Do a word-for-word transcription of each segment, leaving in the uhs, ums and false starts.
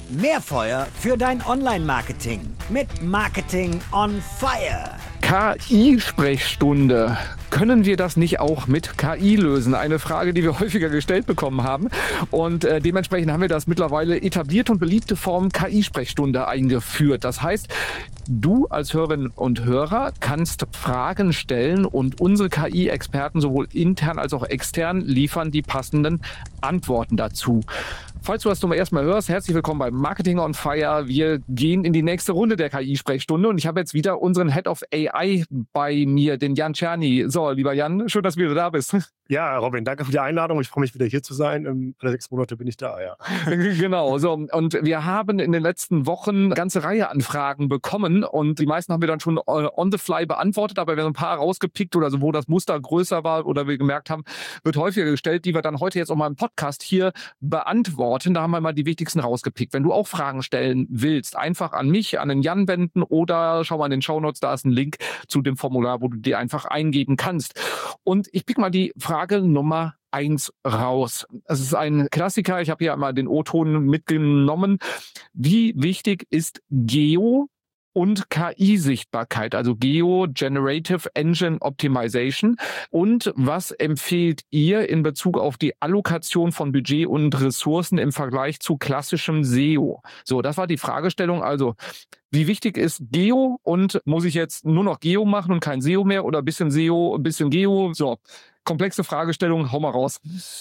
Mehr Feuer für dein Online-Marketing mit Marketing on Fire. K I-Sprechstunde. Können wir das nicht auch mit K I lösen? Eine Frage, die wir häufiger gestellt bekommen haben. Und äh, dementsprechend haben wir das mittlerweile etablierte und beliebte Form K I-Sprechstunde eingeführt. Das heißt, du als Hörerin und Hörer kannst Fragen stellen und unsere K I-Experten sowohl intern als auch extern liefern die passenden Antworten dazu. Falls du das zum ersten Mal hörst, herzlich willkommen bei Marketing on Fire. Wir gehen in die nächste Runde der K I-Sprechstunde und ich habe jetzt wieder unseren Head of A I bei mir, den Jan Czerny. So, lieber Jan, schön, dass du wieder da bist. Ja, Robin, danke für die Einladung. Ich freue mich, wieder hier zu sein. In alle sechs Monate bin ich da, ja. Genau, so. Und wir haben in den letzten Wochen eine ganze Reihe an Fragen bekommen und die meisten haben wir dann schon on the fly beantwortet, aber wir haben ein paar rausgepickt oder so, wo das Muster größer war oder wir gemerkt haben, wird häufiger gestellt, die wir dann heute jetzt auch mal im Podcast hier beantworten. Da haben wir mal die wichtigsten rausgepickt. Wenn du auch Fragen stellen willst, einfach an mich, an den Jan wenden oder schau mal in den Shownotes, da ist ein Link zu dem Formular, wo du dir einfach eingeben kannst. Und ich pick mal die Frage Nummer eins raus. Es ist ein Klassiker, ich habe hier einmal den O-Ton mitgenommen. Wie wichtig ist Geo und K I-Sichtbarkeit, also Geo Generative Engine Optimization? Und was empfehlt ihr in Bezug auf die Allokation von Budget und Ressourcen im Vergleich zu klassischem S E O? So, das war die Fragestellung. Also, wie wichtig ist Geo und muss ich jetzt nur noch Geo machen und kein S E O mehr oder ein bisschen S E O, ein bisschen Geo? So, komplexe Fragestellung, hau mal raus.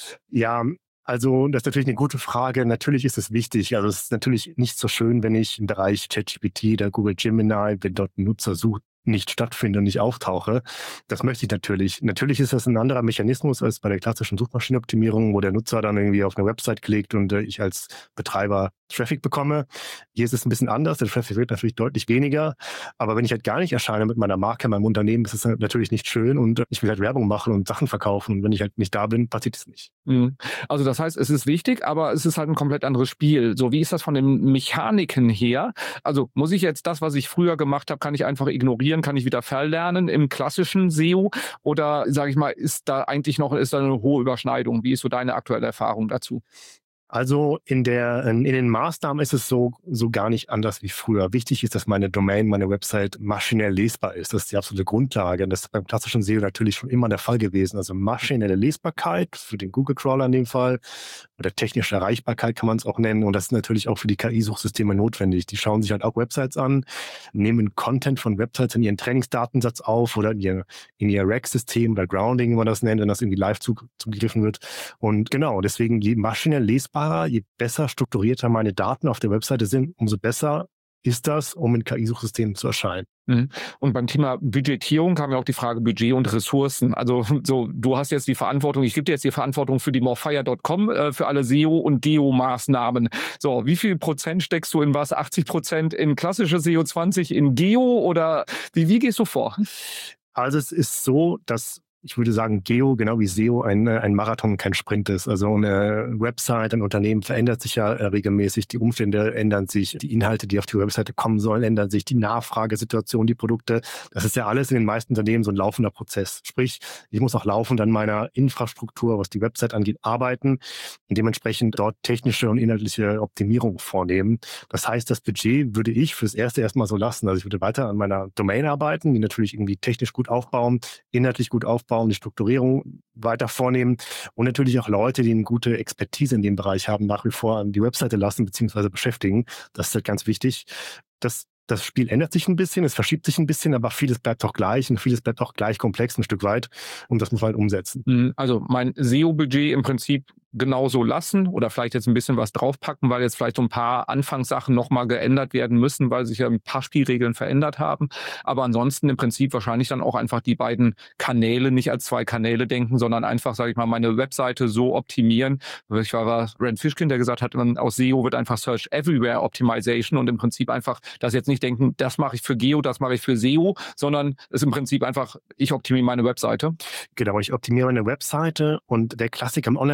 Ja, also das ist natürlich eine gute Frage. Natürlich ist es wichtig. Also es ist natürlich nicht so schön, wenn ich im Bereich ChatGPT oder Google Gemini, wenn dort ein Nutzer sucht, nicht stattfinde und nicht auftauche. Das möchte ich natürlich. Natürlich ist das ein anderer Mechanismus als bei der klassischen Suchmaschinenoptimierung, wo der Nutzer dann irgendwie auf eine Website klickt und äh, ich als Betreiber Traffic bekomme. Hier ist es ein bisschen anders. Der Traffic wird natürlich deutlich weniger. Aber wenn ich halt gar nicht erscheine mit meiner Marke, meinem Unternehmen, ist es natürlich nicht schön und ich will halt Werbung machen und Sachen verkaufen. Und wenn ich halt nicht da bin, passiert es nicht. Also das heißt, es ist wichtig, aber es ist halt ein komplett anderes Spiel. So, wie ist das von den Mechaniken her? Also muss ich jetzt das, was ich früher gemacht habe, kann ich einfach ignorieren? Kann ich wieder verlernen im klassischen S E O? Oder sage ich mal, ist da eigentlich noch ist da eine hohe Überschneidung? Wie ist so deine aktuelle Erfahrung dazu? Also in der in den Maßnahmen ist es so so gar nicht anders wie früher. Wichtig ist, dass meine Domain, meine Website maschinell lesbar ist. Das ist die absolute Grundlage. Und das ist beim klassischen S E O natürlich schon immer der Fall gewesen. Also maschinelle Lesbarkeit für den Google-Crawler in dem Fall oder technische Erreichbarkeit kann man es auch nennen. Und das ist natürlich auch für die K I-Suchsysteme notwendig. Die schauen sich halt auch Websites an, nehmen Content von Websites in ihren Trainingsdatensatz auf oder in ihr, in ihr Rack-System oder Grounding, wie man das nennt, wenn das irgendwie live zugegriffen wird. Und genau, deswegen je maschinell lesbar, je besser strukturierter meine Daten auf der Webseite sind, umso besser ist das, um in K I-Suchsystemen zu erscheinen. Und beim Thema Budgetierung kam ja auch die Frage Budget und Ressourcen. Also so, du hast jetzt die Verantwortung, ich gebe dir jetzt die Verantwortung für die morefire Punkt com, äh, für alle S E O- und Geo-Maßnahmen. So, wie viel Prozent steckst du in was? achtzig Prozent in klassische S E O, zwanzig in Geo oder wie, wie gehst du vor? Also es ist so, dass ich würde sagen, Geo, genau wie S E O, ein, ein Marathon, kein Sprint ist. Also eine Website, ein Unternehmen verändert sich ja regelmäßig, die Umstände ändern sich, die Inhalte, die auf die Webseite kommen sollen, ändern sich, die Nachfragesituation, die Produkte. Das ist ja alles in den meisten Unternehmen so ein laufender Prozess. Sprich, ich muss auch laufend an meiner Infrastruktur, was die Website angeht, arbeiten und dementsprechend dort technische und inhaltliche Optimierung vornehmen. Das heißt, das Budget würde ich fürs Erste erstmal so lassen. Also ich würde weiter an meiner Domain arbeiten, die natürlich irgendwie technisch gut aufbauen, inhaltlich gut aufbauen, die Strukturierung weiter vornehmen und natürlich auch Leute, die eine gute Expertise in dem Bereich haben, nach wie vor an die Webseite lassen bzw. beschäftigen. Das ist halt ganz wichtig. Das, das Spiel ändert sich ein bisschen, es verschiebt sich ein bisschen, aber vieles bleibt auch gleich und vieles bleibt auch gleich komplex ein Stück weit und das muss man halt umsetzen. Also mein S E O-Budget im Prinzip genauso lassen oder vielleicht jetzt ein bisschen was draufpacken, weil jetzt vielleicht so ein paar Anfangssachen nochmal geändert werden müssen, weil sich ja ein paar Spielregeln verändert haben. Aber ansonsten im Prinzip wahrscheinlich dann auch einfach die beiden Kanäle nicht als zwei Kanäle denken, sondern einfach, sage ich mal, meine Webseite so optimieren. Ich war Rand Fishkin, der gesagt hat, man aus S E O wird einfach Search Everywhere Optimization und im Prinzip einfach das jetzt nicht denken, das mache ich für Geo, das mache ich für S E O, sondern es ist im Prinzip einfach, ich optimiere meine Webseite. Genau, ich optimiere meine Webseite und der Klassiker im Online-Marketing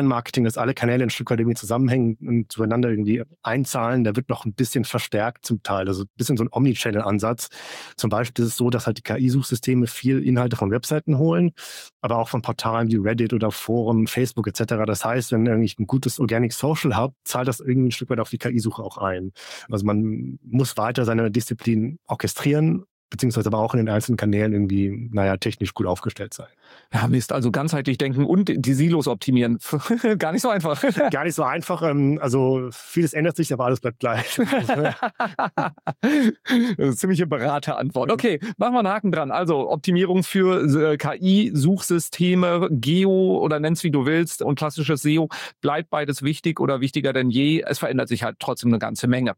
dass alle Kanäle ein Stück weit irgendwie zusammenhängen und zueinander irgendwie einzahlen, der wird noch ein bisschen verstärkt zum Teil. Also ein bisschen so ein Omnichannel-Ansatz. Zum Beispiel ist es so, dass halt die K I-Suchsysteme viel Inhalte von Webseiten holen, aber auch von Portalen wie Reddit oder Foren, Facebook et cetera. Das heißt, wenn irgendwie ein gutes Organic Social habt, zahlt das irgendwie ein Stück weit auf die K I-Suche auch ein. Also man muss weiter seine Disziplin orchestrieren, beziehungsweise aber auch in den einzelnen Kanälen irgendwie, naja, technisch gut aufgestellt sein. Ja, Mist, also ganzheitlich denken und die Silos optimieren. Gar nicht so einfach. Gar nicht so einfach. Also vieles ändert sich, aber alles bleibt gleich. Das ist eine ziemliche Beraterantwort. Okay, machen wir einen Haken dran. Also Optimierung für K I-Suchsysteme, Geo oder nenn's wie du willst und klassisches S E O. Bleibt beides wichtig oder wichtiger denn je? Es verändert sich halt trotzdem eine ganze Menge.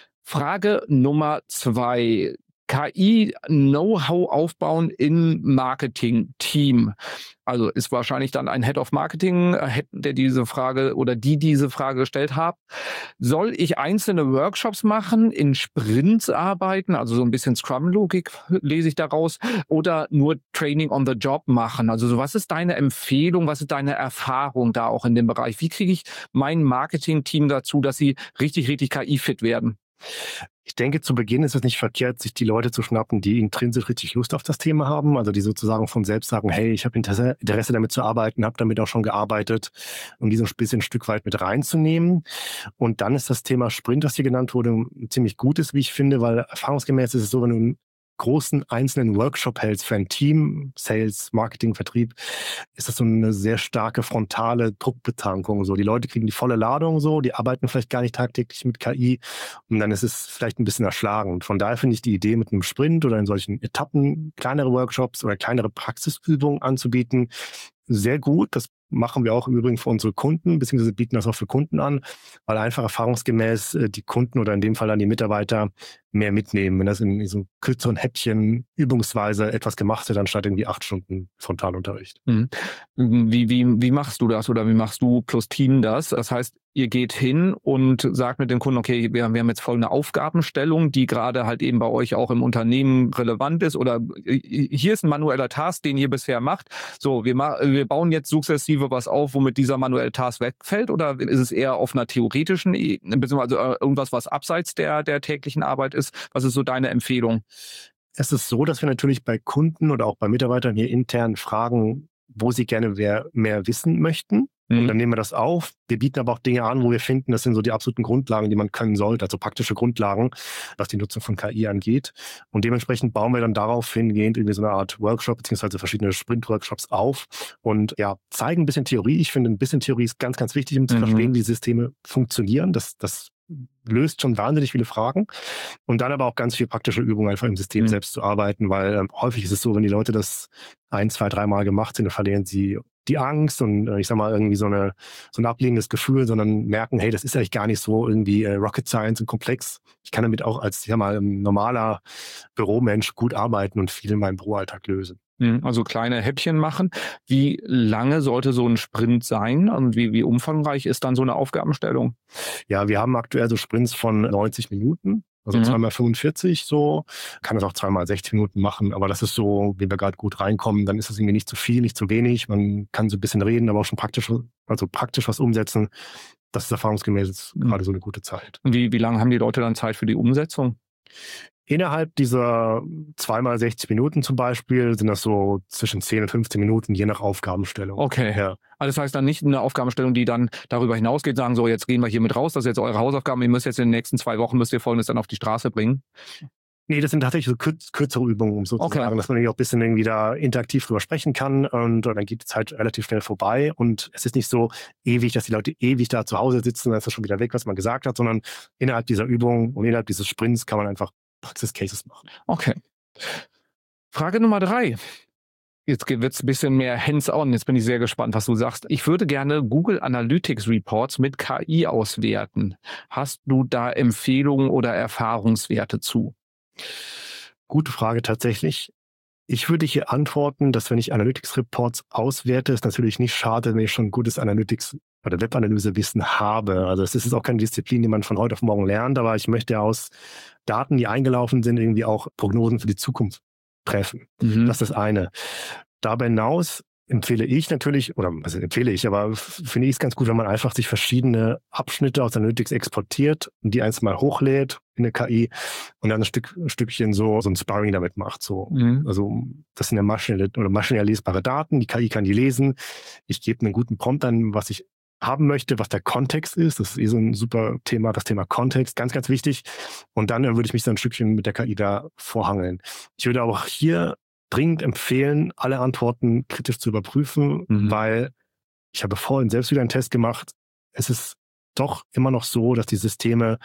Frage Nummer zwei. K I-Know-how aufbauen im Marketing-Team. Also ist wahrscheinlich dann ein Head of Marketing, der diese Frage oder die diese Frage gestellt hat. Soll ich einzelne Workshops machen, in Sprints arbeiten, also so ein bisschen Scrum-Logik lese ich daraus, oder nur Training on the Job machen? Also so, was ist deine Empfehlung, was ist deine Erfahrung da auch in dem Bereich? Wie kriege ich mein Marketing-Team dazu, dass sie richtig, richtig K I-fit werden? Ich denke, zu Beginn ist es nicht verkehrt, sich die Leute zu schnappen, die intrinsisch richtig Lust auf das Thema haben, also die sozusagen von selbst sagen, hey, ich habe Interesse, Interesse damit zu arbeiten, habe damit auch schon gearbeitet, um diesen bisschen ein Stück weit mit reinzunehmen. Und dann ist das Thema Sprint, das hier genannt wurde, ziemlich gutes, wie ich finde, weil erfahrungsgemäß ist es so, wenn du einen großen einzelnen Workshop hältst für ein Team, Sales, Marketing, Vertrieb, ist das so eine sehr starke frontale Druckbetankung. So, die Leute kriegen die volle Ladung, so, die arbeiten vielleicht gar nicht tagtäglich mit K I und dann ist es vielleicht ein bisschen erschlagend. Von daher finde ich die Idee, mit einem Sprint oder in solchen Etappen kleinere Workshops oder kleinere Praxisübungen anzubieten, sehr gut. Das machen wir auch im Übrigen für unsere Kunden, beziehungsweise bieten das auch für Kunden an, weil einfach erfahrungsgemäß die Kunden oder in dem Fall dann die Mitarbeiter mehr mitnehmen, wenn das in diesem kürzeren Häppchen übungsweise etwas gemacht wird, anstatt irgendwie acht Stunden Frontalunterricht. Mhm. Wie, wie, wie machst du das oder wie machst du plus Team das? Das heißt, ihr geht hin und sagt mit den Kunden, okay, wir, wir haben jetzt folgende Aufgabenstellung, die gerade halt eben bei euch auch im Unternehmen relevant ist, oder hier ist ein manueller Task, den ihr bisher macht. So, wir, ma- wir bauen jetzt sukzessive was auf, womit dieser manuelle Task wegfällt, oder ist es eher auf einer theoretischen Ebene, beziehungsweise irgendwas, was abseits der, der täglichen Arbeit ist? Was ist so deine Empfehlung? Es ist so, dass wir natürlich bei Kunden oder auch bei Mitarbeitern hier intern fragen, wo sie gerne mehr, mehr wissen möchten. Mhm. Und dann nehmen wir das auf. Wir bieten aber auch Dinge an, wo wir finden, das sind so die absoluten Grundlagen, die man können sollte, also praktische Grundlagen, was die Nutzung von K I angeht. Und dementsprechend bauen wir dann darauf hingehend irgendwie so eine Art Workshop beziehungsweise verschiedene Sprint-Workshops auf und ja, zeigen ein bisschen Theorie. Ich finde, ein bisschen Theorie ist ganz, ganz wichtig, um zu mhm. verstehen, wie Systeme funktionieren. Das, das löst schon wahnsinnig viele Fragen und dann aber auch ganz viel praktische Übungen einfach im System mhm. selbst zu arbeiten, weil ähm, häufig ist es so, wenn die Leute das ein, zwei, dreimal gemacht sind, dann verlieren sie die Angst und äh, ich sag mal irgendwie so eine so ein ablehnendes Gefühl, sondern merken, hey, das ist eigentlich gar nicht so irgendwie äh, Rocket Science und komplex. Ich kann damit auch als, ich sag mal, ein normaler Büromensch gut arbeiten und viel in meinem Büroalltag lösen. Also kleine Häppchen machen. Wie lange sollte so ein Sprint sein und wie, wie umfangreich ist dann so eine Aufgabenstellung? Ja, wir haben aktuell so Sprints von neunzig Minuten, also mhm. zweimal fünfundvierzig so. Kann das auch zweimal sechzig Minuten machen, aber das ist so, wie wir gerade gut reinkommen, dann ist das irgendwie nicht zu viel, nicht zu wenig. Man kann so ein bisschen reden, aber auch schon praktisch, also praktisch was umsetzen. Das ist erfahrungsgemäß jetzt mhm. gerade so eine gute Zeit. Wie, wie lange haben die Leute dann Zeit für die Umsetzung? Innerhalb dieser zweimal sechzig Minuten zum Beispiel sind das so zwischen zehn und fünfzehn Minuten, je nach Aufgabenstellung. Okay. Ja. Also das heißt dann nicht eine Aufgabenstellung, die dann darüber hinausgeht, sagen so, jetzt gehen wir hier mit raus, das ist jetzt eure Hausaufgaben, ihr müsst jetzt in den nächsten zwei Wochen, müsst ihr Folgendes dann auf die Straße bringen. Nee, das sind tatsächlich so kürz, kürzere Übungen, um sozusagen, okay. dass man auch ein bisschen irgendwie da interaktiv drüber sprechen kann und dann geht die Zeit relativ schnell vorbei und es ist nicht so ewig, dass die Leute ewig da zu Hause sitzen, dann ist das schon wieder weg, was man gesagt hat, sondern innerhalb dieser Übung und innerhalb dieses Sprints kann man einfach Praxis-Cases machen. Okay. Frage Nummer drei. Jetzt wird es ein bisschen mehr hands-on. Jetzt bin ich sehr gespannt, was du sagst. Ich würde gerne Google Analytics Reports mit K I auswerten. Hast du da Empfehlungen oder Erfahrungswerte zu? Gute Frage tatsächlich. Ich würde hier antworten, dass wenn ich Analytics Reports auswerte, es natürlich nicht schade, wenn ich schon gutes Analytics oder Webanalyse-Wissen habe. Also es ist auch keine Disziplin, die man von heute auf morgen lernt, aber ich möchte aus Daten, die eingelaufen sind, irgendwie auch Prognosen für die Zukunft treffen. Mhm. Das ist das eine. Darüber hinaus empfehle ich natürlich, oder also empfehle ich, aber f- finde ich es ganz gut, wenn man einfach sich verschiedene Abschnitte aus Analytics exportiert und die eins mal hochlädt in eine K I und dann ein, Stück, ein Stückchen so, so ein Sparring damit macht. So. Mhm. Also das sind ja maschinell oder maschinell lesbare Daten, die K I kann die lesen. Ich gebe einen guten Prompt an, was ich haben möchte, was der Kontext ist. Das ist eh so ein super Thema, das Thema Kontext, ganz, ganz wichtig. Und dann äh, würde ich mich so ein Stückchen mit der K I da vorhangeln. Ich würde auch hier dringend empfehlen, alle Antworten kritisch zu überprüfen, Mhm. weil ich habe vorhin selbst wieder einen Test gemacht. Es ist doch immer noch so, dass die Systeme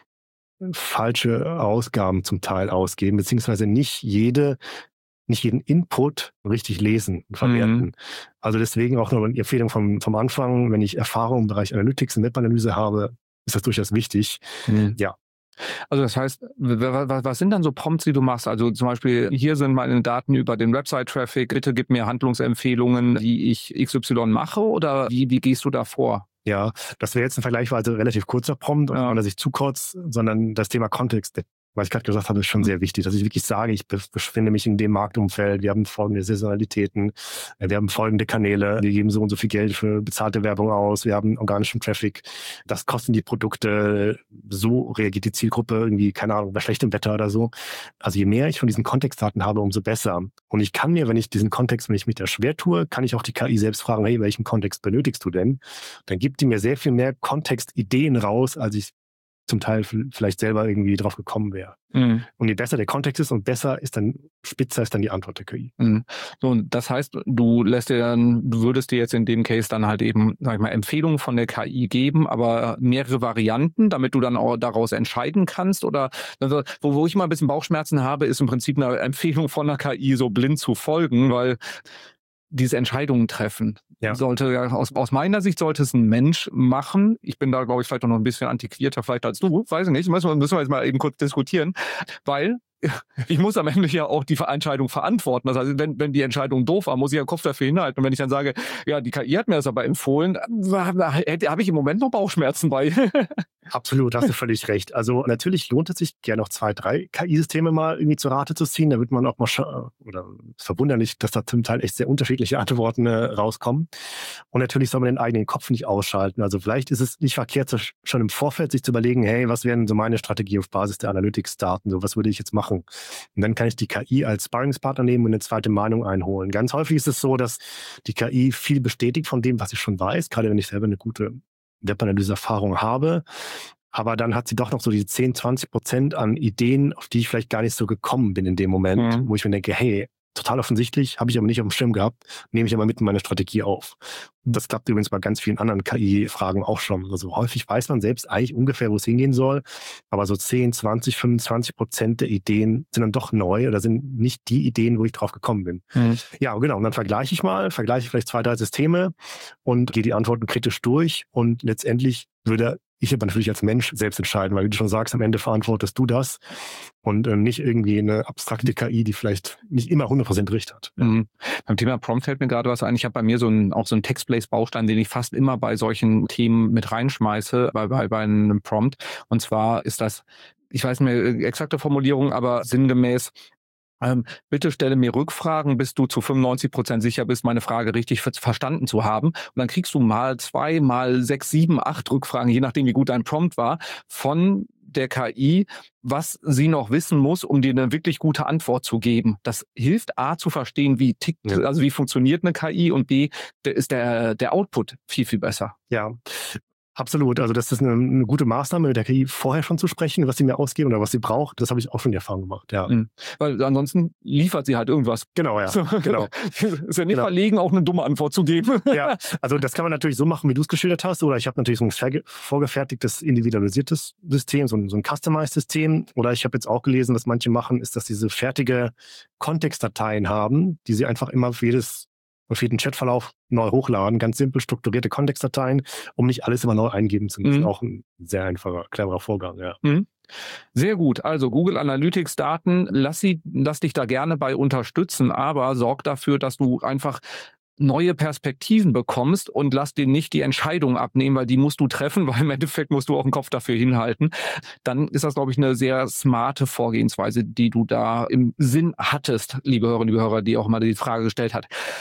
falsche Ausgaben zum Teil ausgeben, beziehungsweise nicht jede, nicht jeden Input richtig lesen und verwerten. Mhm. Also deswegen auch nur eine Empfehlung vom, vom Anfang, wenn ich Erfahrung im Bereich Analytics und Webanalyse habe, ist das durchaus wichtig. Mhm. Ja. Also das heißt, was, was sind dann so Prompts, die du machst? Also zum Beispiel, hier sind meine Daten über den Website-Traffic, bitte gib mir Handlungsempfehlungen, wie ich X Y mache, oder wie, wie gehst du da vor? Ja, das wäre jetzt ein vergleichsweise relativ kurzer Prompt, aus Ja. meiner Sicht zu kurz, sondern das Thema Kontext, was ich gerade gesagt habe, ist schon sehr wichtig, dass ich wirklich sage, ich be- befinde mich in dem Marktumfeld, wir haben folgende Saisonalitäten, äh, wir haben folgende Kanäle, wir geben so und so viel Geld für bezahlte Werbung aus, wir haben organischen Traffic, das kosten die Produkte, so reagiert die Zielgruppe irgendwie, keine Ahnung, bei schlechtem Wetter oder so. Also je mehr ich von diesen Kontextdaten habe, umso besser. Und ich kann mir, wenn ich diesen Kontext, wenn ich mich da schwer tue, kann ich auch die K I selbst fragen, hey, welchen Kontext benötigst du denn? Dann gibt die mir sehr viel mehr Kontextideen raus, als ich zum Teil vielleicht selber irgendwie drauf gekommen wäre. Mhm. Und je besser der Kontext ist und besser ist dann, spitzer ist dann die Antwort der K I. Mhm. So, und das heißt, du lässt dir dann, du würdest dir jetzt in dem Case dann halt eben, sag ich mal, Empfehlungen von der K I geben, aber mehrere Varianten, damit du dann auch daraus entscheiden kannst, oder, also, wo, wo ich mal ein bisschen Bauchschmerzen habe, ist im Prinzip eine Empfehlung von der K I so blind zu folgen, weil diese Entscheidungen treffen. Ja. Sollte ja, aus, aus meiner Sicht sollte es ein Mensch machen. Ich bin da, glaube ich, vielleicht noch ein bisschen antiquierter vielleicht als du, weiß ich nicht. Müssen wir, müssen wir jetzt mal eben kurz diskutieren, weil ich muss am Ende ja auch die Entscheidung verantworten. Das heißt, wenn, wenn die Entscheidung doof war, muss ich ja Kopf dafür hinhalten. Und wenn ich dann sage, ja, die K I hat mir das aber empfohlen, habe ich im Moment noch Bauchschmerzen bei. Absolut, hast du völlig recht. Also natürlich lohnt es sich, gerne noch zwei, drei K I-Systeme mal irgendwie zur Rate zu ziehen. Da wird man auch mal, scha- oder ist verwunderlich, dass da zum Teil echt sehr unterschiedliche Antworten äh, rauskommen. Und natürlich soll man den eigenen Kopf nicht ausschalten. Also vielleicht ist es nicht verkehrt, so schon im Vorfeld sich zu überlegen, hey, was wäre denn so meine Strategie auf Basis der Analytics-Daten? So, was würde ich jetzt machen? Und dann kann ich die K I als Sparringspartner nehmen und eine zweite Meinung einholen. Ganz häufig ist es so, dass die K I viel bestätigt von dem, was ich schon weiß, gerade wenn ich selber eine gute Webanalyse-Erfahrung habe. Aber dann hat sie doch noch so diese zehn, zwanzig Prozent an Ideen, auf die ich vielleicht gar nicht so gekommen bin in dem Moment, Mhm. wo ich mir denke, hey, total offensichtlich, habe ich aber nicht auf dem Schirm gehabt, nehme ich aber mit in meine Strategie auf. Und das klappt übrigens bei ganz vielen anderen K I-Fragen auch schon. Also häufig weiß man selbst eigentlich ungefähr, wo es hingehen soll, aber so zehn, zwanzig, fünfundzwanzig Prozent der Ideen sind dann doch neu oder sind nicht die Ideen, wo ich drauf gekommen bin. Mhm. Ja, genau. Und dann vergleiche ich mal, vergleiche vielleicht zwei, drei Systeme und gehe die Antworten kritisch durch und letztendlich würde ich aber natürlich als Mensch selbst entscheiden, weil wie du schon sagst, am Ende verantwortest du das und äh, nicht irgendwie eine abstrakte K I, die vielleicht nicht immer hundert Prozent recht hat. Ja. Mhm. Beim Thema Prompt fällt mir gerade was ein. Ich habe bei mir so einen, auch so einen Text-Place-Baustein, den ich fast immer bei solchen Themen mit reinschmeiße, bei, bei, bei einem Prompt. Und zwar ist das, ich weiß nicht mehr exakte Formulierung, aber sinngemäß, Ähm, bitte stelle mir Rückfragen, bis du zu fünfundneunzig Prozent sicher bist, meine Frage richtig ver- verstanden zu haben. Und dann kriegst du mal zwei, mal sechs, sieben, acht Rückfragen, je nachdem, wie gut dein Prompt war, von der K I, was sie noch wissen muss, um dir eine wirklich gute Antwort zu geben. Das hilft A, zu verstehen, wie tickt, Ja. also wie funktioniert eine K I, und B, der ist der, der Output viel, viel besser. Ja, absolut. Also das ist eine, eine gute Maßnahme, mit der K I vorher schon zu sprechen, was sie mir ausgeben oder was sie braucht. Das habe ich auch schon die Erfahrung gemacht. Ja, Mhm. Weil ansonsten liefert sie halt irgendwas. genau, ja, So, genau. ist ja nicht Genau. verlegen, auch eine dumme Antwort zu geben. Ja, also das kann man natürlich so machen, wie du es geschildert hast. Oder ich habe natürlich so ein verge- vorgefertigtes, individualisiertes System, so ein, so ein Customized-System. Oder ich habe jetzt auch gelesen, was manche machen, ist, dass diese fertige Kontextdateien haben, die sie einfach immer für jedes auf jeden Chatverlauf neu hochladen. Ganz simpel strukturierte Kontextdateien, um nicht alles immer neu eingeben zu müssen. Mhm. Auch ein sehr einfacher, cleverer Vorgang, ja. Mhm. Sehr gut. Also Google Analytics Daten, lass sie, lass dich da gerne bei unterstützen, aber sorg dafür, dass du einfach neue Perspektiven bekommst und lass dir nicht die Entscheidung abnehmen, weil die musst du treffen, weil im Endeffekt musst du auch den Kopf dafür hinhalten. Dann ist das, glaube ich, eine sehr smarte Vorgehensweise, die du da im Sinn hattest, liebe Hörerinnen, liebe Hörer, die auch mal die Frage gestellt hat.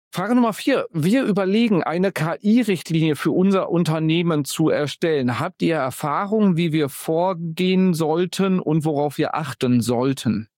Frage Nummer vier. Wir überlegen, eine K I-Richtlinie für unser Unternehmen zu erstellen. Habt ihr Erfahrungen, wie wir vorgehen sollten und worauf wir achten sollten?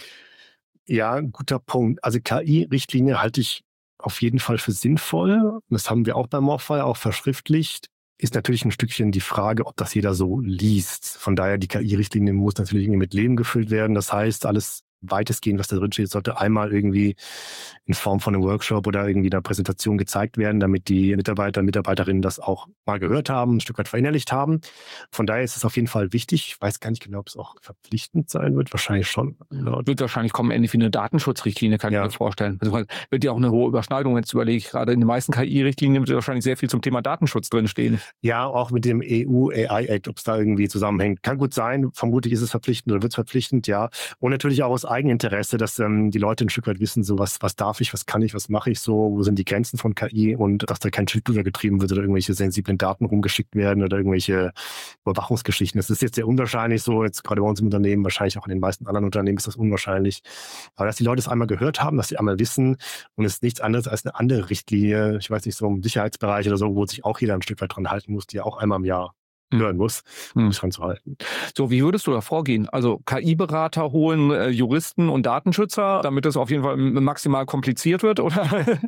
Ja, guter Punkt. Also K I-Richtlinie halte ich auf jeden Fall für sinnvoll. Das haben wir auch bei Morphy auch verschriftlicht. Ist natürlich ein Stückchen die Frage, ob das jeder so liest. Von daher, die K I-Richtlinie muss natürlich irgendwie mit Leben gefüllt werden. Das heißt, alles weitestgehend, was da drin steht, sollte einmal irgendwie in Form von einem Workshop oder irgendwie einer Präsentation gezeigt werden, damit die Mitarbeiter und Mitarbeiterinnen das auch mal gehört haben, ein Stück weit verinnerlicht haben. Von daher ist es auf jeden Fall wichtig. Ich weiß gar nicht genau, ob es auch verpflichtend sein wird. Wahrscheinlich schon. Wird wahrscheinlich kommen, ähnlich wie eine Datenschutzrichtlinie, kann Ja. ich mir vorstellen. Also wird ja auch eine hohe Überschneidung, jetzt überlege ich gerade, in den meisten K I-Richtlinien wird wahrscheinlich sehr viel zum Thema Datenschutz drinstehen. Ja, auch mit dem E U-A I-Act, ob es da irgendwie zusammenhängt. Kann gut sein. Vermutlich ist es verpflichtend oder wird es verpflichtend, ja. Und natürlich auch aus Eigeninteresse, dass ähm, die Leute ein Stück weit wissen, so was, was darf ich, was kann ich, was mache ich so, wo sind die Grenzen von K I und dass da kein Schildbilder getrieben wird oder irgendwelche sensiblen Daten rumgeschickt werden oder irgendwelche Überwachungsgeschichten. Das ist jetzt sehr unwahrscheinlich so, jetzt gerade bei uns im Unternehmen, wahrscheinlich auch in den meisten anderen Unternehmen ist das unwahrscheinlich. Aber dass die Leute es einmal gehört haben, dass sie einmal wissen und es ist nichts anderes als eine andere Richtlinie, ich weiß nicht, so im Sicherheitsbereich oder so, wo sich auch jeder ein Stück weit dran halten muss, die ja auch einmal im Jahr hören muss, um Hm. sich dran zu halten. So, wie würdest du da vorgehen? Also K I-Berater holen, äh, Juristen und Datenschützer, damit es auf jeden Fall maximal kompliziert wird, oder?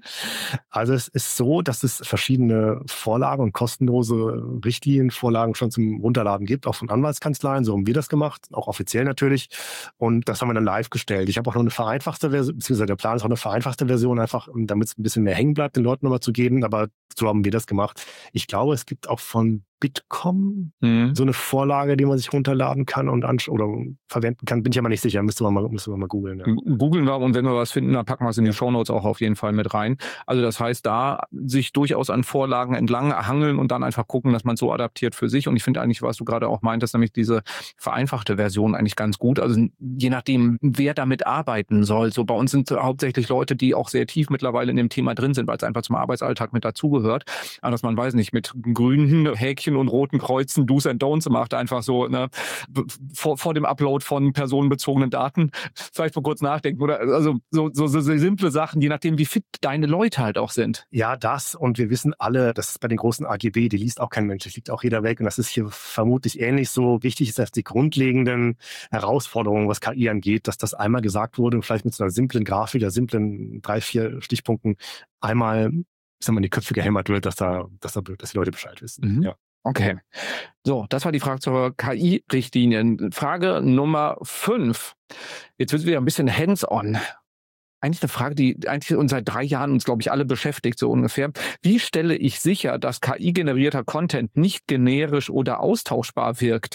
Also es ist so, dass es verschiedene Vorlagen und kostenlose Richtlinienvorlagen schon zum Runterladen gibt, auch von Anwaltskanzleien. So haben wir das gemacht, auch offiziell natürlich. Und das haben wir dann live gestellt. Ich habe auch noch eine vereinfachte Version, beziehungsweise der Plan ist auch eine vereinfachte Version, einfach damit es ein bisschen mehr hängen bleibt, den Leuten nochmal zu geben. Aber so haben wir das gemacht. Ich glaube, es gibt auch von Bitkom Mhm. so eine Vorlage, die man sich runterladen kann und ansch- oder verwenden kann. Bin ich aber nicht sicher, müsste man mal, müsste man mal googeln. Ja. Googeln wir und wenn wir was finden, dann packen wir es in die Shownotes auch auf jeden Fall mit rein. Also das heißt, da sich durchaus an Vorlagen entlang hangeln und dann einfach gucken, dass man es so adaptiert für sich. Und ich finde eigentlich, was du gerade auch meintest, nämlich diese vereinfachte Version eigentlich ganz gut. Also je nachdem, wer damit arbeiten soll. So bei uns sind hauptsächlich Leute, die auch sehr tief mittlerweile in dem Thema drin sind, weil es einfach zum Arbeitsalltag mit dazugehört. Aber dass man, weiß nicht, mit grünen Häkchen und roten Kreuzen Do's and Don'ts macht, einfach so ne, vor, vor dem Upload von personenbezogenen Daten vielleicht mal kurz nachdenken. Oder also so, so, so simple Sachen, je nachdem, wie fit deine Leute halt auch sind. Ja, das und wir wissen alle, das ist bei den großen A G B, die liest auch kein Mensch, das liegt auch jeder weg und das ist hier vermutlich ähnlich so. Wichtig ist, dass die grundlegenden Herausforderungen, was K I angeht, dass das einmal gesagt wurde und vielleicht mit so einer simplen Grafik, der simplen drei, vier Stichpunkten einmal, ich sag mal, in die Köpfe gehämmert wird, dass da, dass da, dass die Leute Bescheid wissen. Mhm. Ja. Okay. So, das war die Frage zur K I-Richtlinien. Frage Nummer fünf. Jetzt wird es wieder ein bisschen hands-on. Eigentlich eine Frage, die eigentlich uns seit drei Jahren uns, glaube ich, alle beschäftigt, so ungefähr. Wie stelle ich sicher, dass K I-generierter Content nicht generisch oder austauschbar wirkt?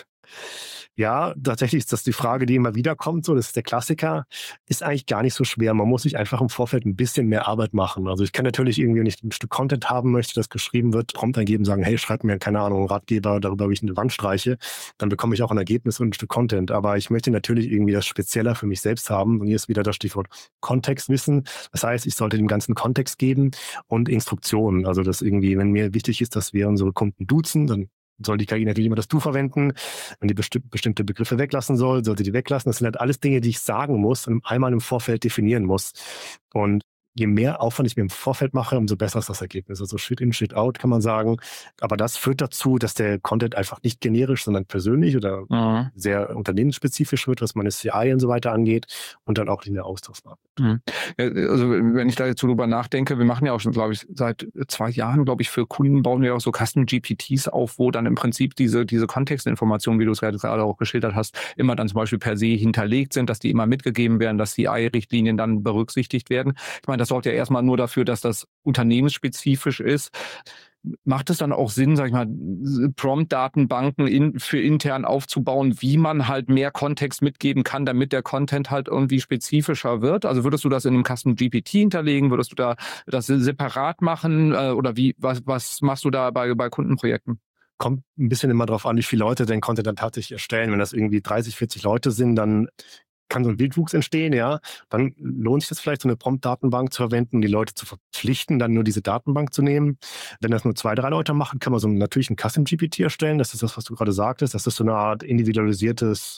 Ja, tatsächlich ist das die Frage, die immer wieder kommt. So, das ist der Klassiker. Ist eigentlich gar nicht so schwer. Man muss sich einfach im Vorfeld ein bisschen mehr Arbeit machen. Also ich kann natürlich irgendwie, wenn ich ein Stück Content haben möchte, das geschrieben wird, Prompt eingeben, sagen, hey, schreib mir, keine Ahnung, einen Ratgeber darüber, wie ich eine Wand streiche. Dann bekomme ich auch ein Ergebnis und ein Stück Content. Aber ich möchte natürlich irgendwie das spezieller für mich selbst haben. Und hier ist wieder das Stichwort Kontextwissen. Das heißt, ich sollte dem ganzen Kontext geben und Instruktionen. Also das irgendwie, wenn mir wichtig ist, dass wir unsere Kunden duzen, dann soll die K I natürlich immer das Du verwenden. Wenn die besti- bestimmte Begriffe weglassen soll, sollte die weglassen. Das sind halt alles Dinge, die ich sagen muss und einmal im Vorfeld definieren muss. Und je mehr Aufwand ich mir im Vorfeld mache, umso besser ist das Ergebnis. Also Shit in, Shit out kann man sagen. Aber das führt dazu, dass der Content einfach nicht generisch, sondern persönlich oder Mhm. sehr unternehmensspezifisch wird, was meine C I und so weiter angeht und dann auch in der austauschbar. Mhm. Ja, also wenn ich da jetzt so drüber nachdenke, wir machen ja auch schon, glaube ich, seit zwei Jahren, glaube ich, für Kunden bauen wir auch so Custom G P Ts auf, wo dann im Prinzip diese, diese Kontextinformationen, wie du es gerade auch geschildert hast, immer dann zum Beispiel per se hinterlegt sind, dass die immer mitgegeben werden, dass C I-Richtlinien dann berücksichtigt werden. Ich meine, das sorgt ja erstmal nur dafür, dass das unternehmensspezifisch ist. Macht es dann auch Sinn, sag ich mal, Prompt-Datenbanken in, für intern aufzubauen, wie man halt mehr Kontext mitgeben kann, damit der Content halt irgendwie spezifischer wird? Also würdest du das in einem Custom G P T hinterlegen? Würdest du da das separat machen? Äh, oder wie, was, was machst du da bei, bei Kundenprojekten? Kommt ein bisschen immer drauf an, wie viele Leute den Content dann tatsächlich erstellen. Wenn das irgendwie dreißig, vierzig Leute sind, dann kann so ein Wildwuchs entstehen, ja. Dann lohnt sich das vielleicht, so eine Prompt-Datenbank zu verwenden, die Leute zu verpflichten, dann nur diese Datenbank zu nehmen. Wenn das nur zwei, drei Leute machen, kann man so natürlich einen Custom G P T erstellen. Das ist das, was du gerade sagtest. Das ist so eine Art individualisiertes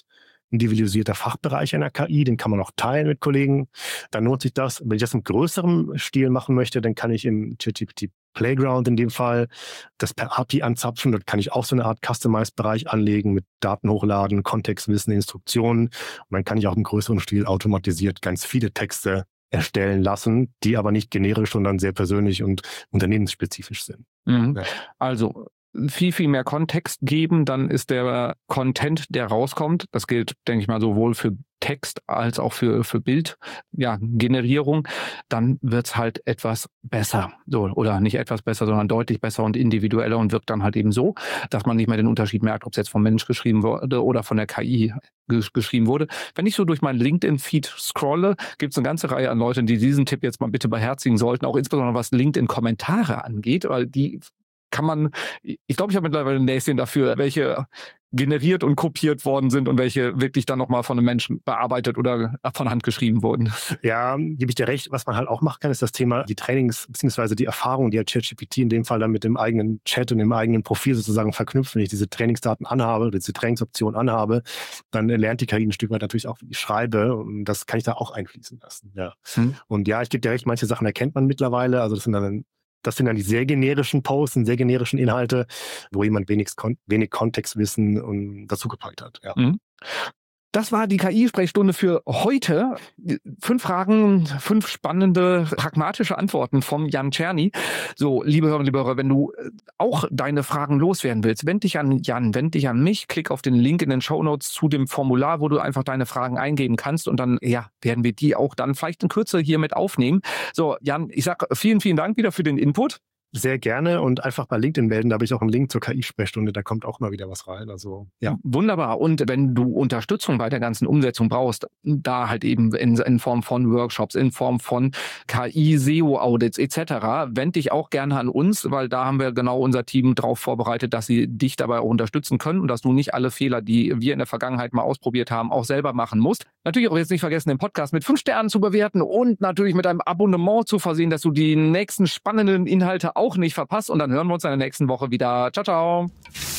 individualisierter Fachbereich einer K I, den kann man auch teilen mit Kollegen. Dann lohnt sich das. Wenn ich das im größeren Stil machen möchte, dann kann ich im ChatGPT Playground in dem Fall das per A P I anzapfen. Dort kann ich auch so eine Art Customized-Bereich anlegen mit Daten hochladen, Kontextwissen, Instruktionen. Und dann kann ich auch im größeren Stil automatisiert ganz viele Texte erstellen lassen, die aber nicht generisch, sondern sehr persönlich und unternehmensspezifisch sind. Mhm. Ja. Also viel, viel mehr Kontext geben, dann ist der Content, der rauskommt, das gilt, denke ich mal, sowohl für Text als auch für, für Bild, ja, Generierung, dann wird's halt etwas besser. So, oder nicht etwas besser, sondern deutlich besser und individueller und wirkt dann halt eben so, dass man nicht mehr den Unterschied merkt, ob es jetzt vom Mensch geschrieben wurde oder von der K I ges- geschrieben wurde. Wenn ich so durch meinen LinkedIn-Feed scrolle, gibt's eine ganze Reihe an Leuten, die diesen Tipp jetzt mal bitte beherzigen sollten, auch insbesondere was LinkedIn-Kommentare angeht, weil die kann man, ich glaube, ich habe mittlerweile ein Näschen dafür, welche generiert und kopiert worden sind und welche wirklich dann nochmal von einem Menschen bearbeitet oder von Hand geschrieben wurden. Ja, gebe ich dir recht. Was man halt auch machen kann, ist das Thema, die Trainings bzw. die Erfahrung, die halt ChatGPT in dem Fall dann mit dem eigenen Chat und dem eigenen Profil sozusagen verknüpft. Wenn ich diese Trainingsdaten anhabe oder diese Trainingsoption anhabe, dann lernt die K I ein Stück weit natürlich auch, wie ich schreibe, und das kann ich da auch einfließen lassen. Ja. Hm. Und ja, ich gebe dir recht, manche Sachen erkennt man mittlerweile. Also das sind dann Das sind dann die sehr generischen Posts und sehr generischen Inhalte, wo jemand wenig, wenig Kontextwissen und dazugepackt hat. Ja. Mhm. Das war die K I-Sprechstunde für heute. Fünf Fragen, fünf spannende, pragmatische Antworten vom Jan Czerny. So, liebe Hörerinnen, liebe Hörer, wenn du auch deine Fragen loswerden willst, wend dich an Jan, wend dich an mich, klick auf den Link in den Shownotes zu dem Formular, wo du einfach deine Fragen eingeben kannst und dann, ja, werden wir die auch dann vielleicht in Kürze hier mit aufnehmen. So, Jan, ich sag vielen, vielen Dank wieder für den Input. Sehr gerne und einfach bei LinkedIn melden, da habe ich auch einen Link zur K I-Sprechstunde, da kommt auch mal wieder was rein. Also ja. Wunderbar. Und wenn du Unterstützung bei der ganzen Umsetzung brauchst, da halt eben in, in Form von Workshops, in Form von K I-S E O-Audits et cetera, wend dich auch gerne an uns, weil da haben wir genau unser Team drauf vorbereitet, dass sie dich dabei auch unterstützen können und dass du nicht alle Fehler, die wir in der Vergangenheit mal ausprobiert haben, auch selber machen musst. Natürlich auch jetzt nicht vergessen, den Podcast mit fünf Sternen zu bewerten und natürlich mit einem Abonnement zu versehen, dass du die nächsten spannenden Inhalte auch nicht verpasst. Und dann hören wir uns in der nächsten Woche wieder. Ciao, ciao.